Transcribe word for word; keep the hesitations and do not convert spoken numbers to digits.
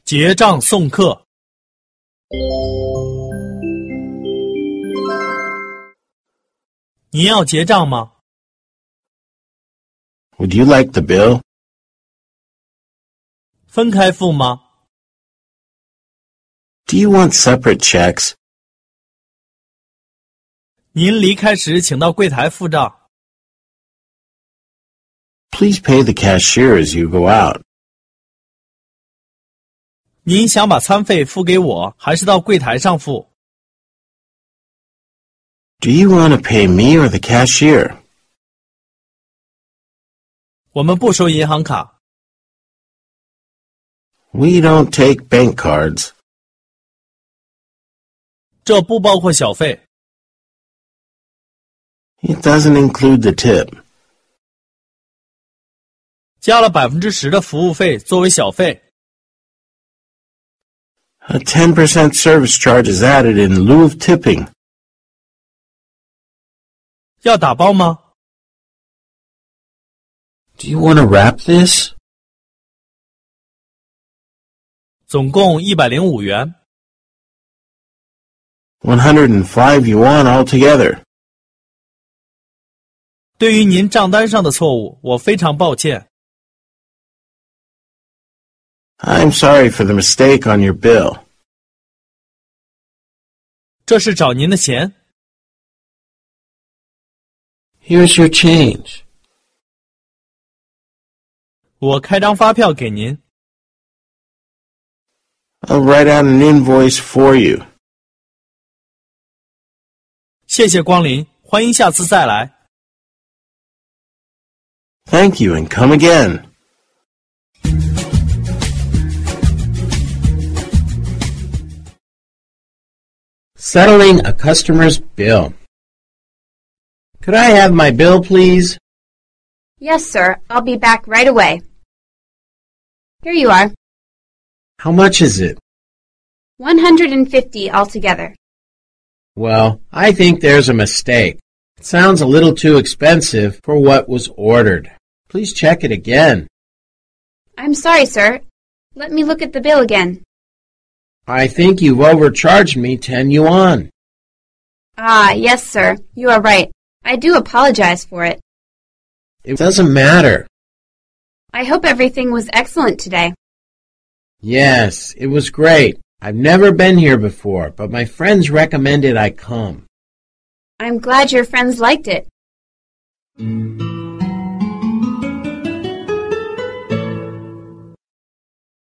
结账送客。您要结账吗？ Would you like the bill? 分开付吗？ Do you want separate checks? 您离开时请到柜台付账。 Please pay the cashier as you go out. 您想把餐费付给我，还是到柜台上付？ Do you want to pay me or the cashier? 我们不收银行卡。 We don't take bank cards. 这不包括小费。 It doesn't include the tip. 加了百分之十的服务费作为小费。 A ten percent service charge is added in lieu of tipping. 要打包吗？ Do you want to wrap this? 总共一百零五元。 one hundred five yuan altogether. 对于您账单上的错误，我非常抱歉。 I'm sorry for the mistake on your bill. 这是找您的钱。 Here's your change. 我开张发票给您。 I'll write out an invoice for you. 谢谢光临，欢迎下次再来。 Thank you and come again. Settling a customer's bill. Could I have my bill, please? Yes, sir. I'll be back right away. Here you are. How much is it? one hundred fifty altogether. Well, I think there's a mistake. It sounds a little too expensive for what was ordered. Please check it again. I'm sorry, sir. Let me look at the bill again. I think you've overcharged me ten yuan. Ah, yes, sir. You are right. I do apologize for it. It doesn't matter. I hope everything was excellent today. Yes, it was great. I've never been here before, but my friends recommended I come. I'm glad your friends liked it.